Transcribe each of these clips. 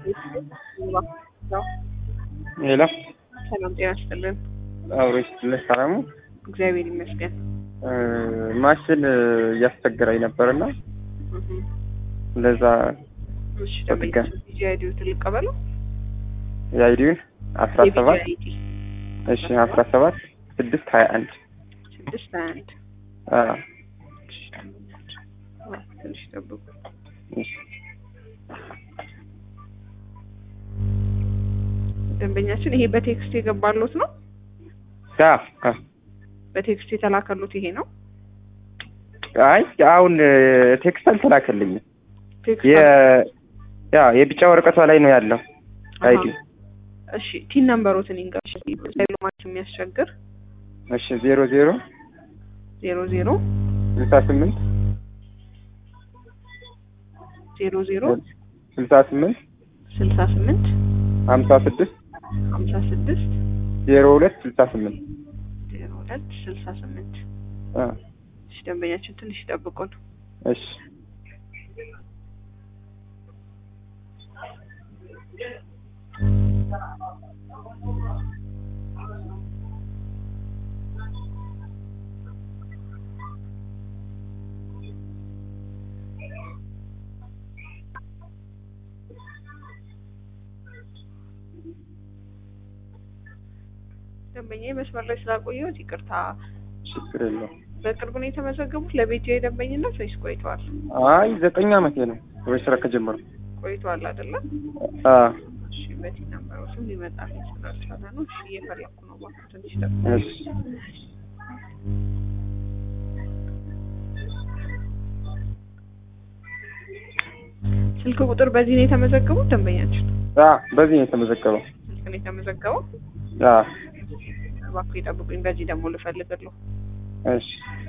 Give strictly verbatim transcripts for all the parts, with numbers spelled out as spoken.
ሄሎ ሰላም ጤና ይስጥልን። አውሪስ ለሰላሙ እግዚአብሔር ይመስገን። ማሽን እያስቸገረኝ ነበርና ለዛ እሺ ደምኛ ጂአይዲው ተልቀበሉ ጂአይዲው አስራ ሰባት እሺ አስራ ሰባት ስድስት ሀያ አንድ ስድስት ሀያ አንድ አ ትንሽ ጠብቁ። እሺ ደንበኛችን ይሄ በቴክስት የገባሉት ነው? ታ አ በቴክስት የተላከሉት ይሄ ነው? አይ አሁን ቴክስት አልተላከልኝም። ቴክስት የ ያ የቢጫ ወረቀቷ ላይ ነው ያለው አይዲ። እሺ ቲን ነምበሮትን እንጋሽ ስታይሉ ማች የሚያስቸግር እሺ ዜሮ ዜሮ ዜሮ ዜሮ ስልሳ ስምንት ዜሮ ዜሮ ስልሳ ስምንት ስልሳ ስምንት ሀምሳ ስድስት ሀምሳ ስድስት ዜሮ ሁለት ስልሳ ስምንት ዜሮ ሁለት ስልሳ ስምንት አ እሺ ደንበኛችን ትንሽ ይጠብቁን። እሺ ደንበኛዬ መስመር ላይ ስላቆየሁት ይቅርታ። ችግር የለውም። በቅርቡ ነው የተመዘገቡት ለቤት ደንበኝነት ወይስ ቆይቷል? አይ ዘጠኝ አመቴ ነው ወይ ስራ ከጀመርኩ ቆይቷል አይደለ? አ እሺ በቲ ነምበሮቹ ሊመጣ ይችላል ነው። እሺ እየፈለኩ ነው ማለት ትንሽ ደግሞ እሺ ስልክ ቁጥር በዚህ ነው የተመዘገቡት ደንበኛችን? አ በዚህ ነው የተመዘገበው። ስልክ ነው የተመዘገበው? አ እባክዎ ይጠብቁኝ፣ በዚህ ደግሞ ልፈልግልዎ። እሺ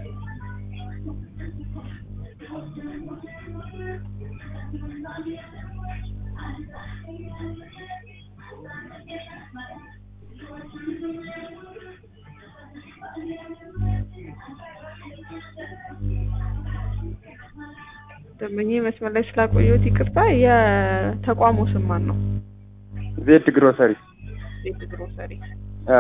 ደንበኛዬ መስመር ላይ ስላቆየሁት ይቅርታ። የተቋሙ ስም ማን ነው? ዜድ ግሮሰሪ። ዜድ ግሮሰሪ። አ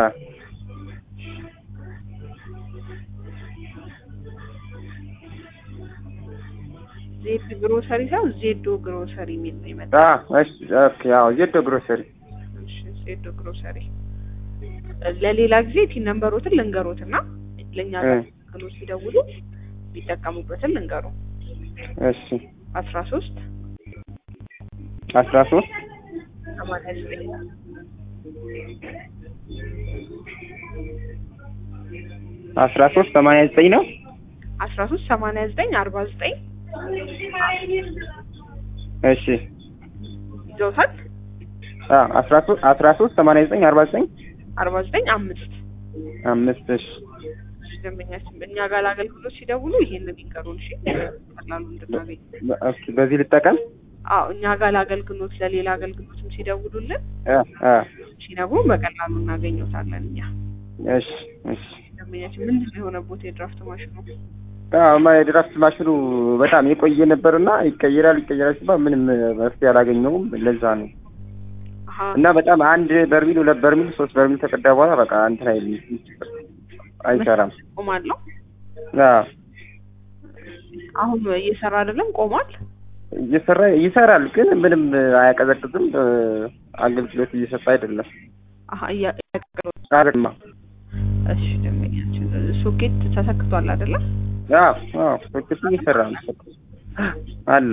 ዜድ ግሮሰሪ ሳይሆን ዜዶ ግሮሰሪ የሚል ነው የመጣው። አ እሺ ኦኬ አዎ ዜዶ ግሮሰሪ። እሺ ዜዶ ግሮሰሪ። ለሌላ ጊዜ ቲን ነምበሮትን ልንገሮትና ለኛ ጋር ሲደውሉ ቢጠቀሙበትን ልንገሩ። እሺ አስራ ሶስት አስራ ሶስት ሰማንያ ዘጠኝ አስራ ሶስት ሰማንያ ዘጠኝ ነው። አስራ ሶስት ሰማንያ ዘጠኝ አርባ ዘጠኝ እሺ ይዘውታል። አ አስራ ሶስት አስራ ሶስት ሰማንያ ዘጠኝ አርባ ዘጠኝ አርባ ዘጠኝ አምስት አምስት እሺ ደንበኛችን በእኛ ጋር አገልግሎት ሲደውሉ ይሄንን ይንገሩን። እሺ ቀላሉ እንድናገኝ። ኦኬ በዚህ ልጠቀም? አዎ እኛ ጋር አገልግሎት ለሌላ አገልግሎትም ሲደውሉልን አ አ ሲነግሩ በቀላሉ እናገኘውታለን እኛ። እሺ እሺ ደንበኛችን ምንድን ነው የሆነበት የድራፍት ማሽኑ? አዎ ማ የድራፍት ማሽኑ በጣም የቆየ ነበርና ይቀየራል ይቀየራል ሲባል ምንም መፍትሄ አላገኘውም። ለዛ ነው አሃ እና በጣም አንድ በርሚል ሁለት በርሚል ሶስት በርሚል ተቀዳ በኋላ በቃ እንትን አይልም አይሰራም። ቆማለሁ። አዎ አሁን እየሰራ አይደለም ቆሟል። እየሰራ ይሰራል ግን ምንም አያቀዘቅዝም። አገልግሎት እየሰጠ አይደለም። አሃ እያቀዘቅዘው አይደለም። እሺ ደንበኛችን ሶኬት ተሰክቷል አይደለ? አዎ አዎ ሶኬት እየሰራ ነው አላ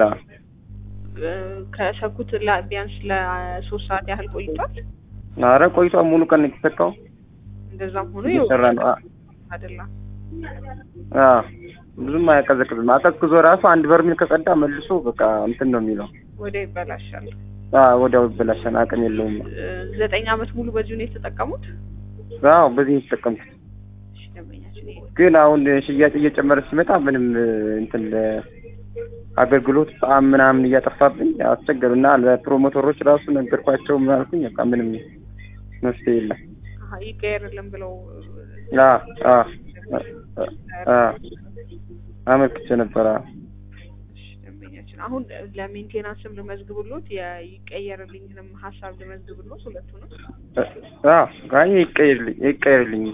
ከሰኩት ቢያንስ ለሶስት ሰዓት ያህል ቆይቷል። ኧረ ቆይቷል። ሙሉ ቀን የተሰካው እንደዛም ሆኖ እየሰራ ነው አይደለም። አዎ ብዙም አያቀዘቅዝም። አቀዝቅዞ ራሱ አንድ በርሚል ከቀዳ መልሶ በቃ እንትን ነው የሚለው ወደ ይበላሻል። አዎ ወዲያው ይበላሻል። አቅም የለውም። ዘጠኝ አመት ሙሉ በዚህ ነው የተጠቀሙት? አዎ በዚህ የተጠቀምኩት። እሺ ደንበኛችን ግን አሁን ሽያጭ እየጨመረ ሲመጣ ምንም እንትን አገልግሎት ጣዕም ምናምን እያጠፋብኝ አስቸገሩና ለፕሮሞተሮች ራሱ ነገርኳቸው። ምን አልኩኝ በቃ ምንም መፍትሄ የለም። አሃ ይቀየርልን ብለው አ አ አ አመልክቼ ነበር። እሺ ደንበኛችን አሁን ለሜንቴናንስም ልመዝግብሎት ይቀየርልኝንም ሀሳብ ልመዝግብሎት ሁለቱንም። አዎ ጋር ይቀየርልኝ ይቀየርልኝ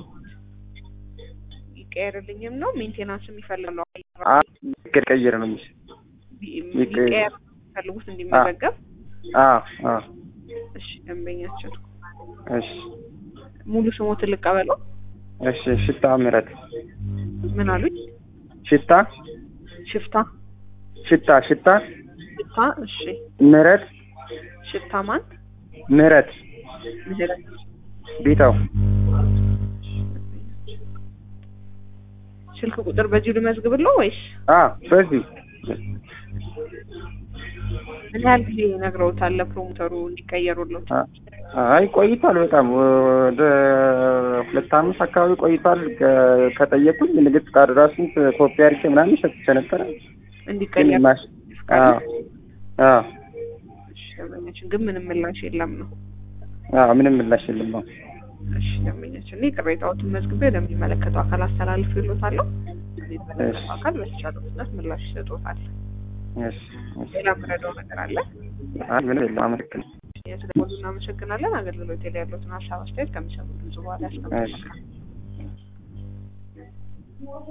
ይቀየርልኝም ነው ሜንቴናንስም ይፈልጋሉ። አዎ ይቀየር ነው የሚስ ይቀየር ፈልጉት እንዲመዘገብ። አዎ አዎ እሺ ደንበኛችን እሺ ሙሉ ስሞትን ልቀበለው? እሺ ሽታ ምህረት። ምን አሉኝ? ሽታ ሽፍታ ሽታ ሽታ ሽታ እሺ ምህረት ሽታ ማን? ምህረት ምህረት ቢታው። ስልክ ቁጥር በዚህ ልመዝግብለው ወይስ? አዎ በዚህ። ምን ያህል ጊዜ ነግረውታል ለፕሮሞተሩ እንዲቀየሩለት? አይ ቆይቷል በጣም ወደ ሁለት አመት አካባቢ ቆይቷል። ከጠየቁኝ ንግድ ፍቃድ ራሱን ኮፒ አድርጌ ምናምን ሰጥቼ ነበር እንዲቀየር። አዎ አዎ እሺ ደንበኛችን ግን ምንም ምላሽ የለም ነው? አዎ ምንም ምላሽ የለም ነው። እሺ ደንበኛችን እኔ ቅሬታዎትን መዝግቤ ለሚመለከተው አካል አስተላልፌልዎታለሁ። የሚመለከተው አካል በተቻለው ፍጥነት ምላሽ ይሰጥዎታል። እሺ ሌላ የምረዳው ነገር አለ? አይ ምንም የለም። አመሰግናለሁ። ስለዚህ እናመሰግናለን። አገልግሎት ላይ ያሉትን ሀሳብ አስተያየት ከሚሰሙ ድምጽ በኋላ ያስቀምጣል።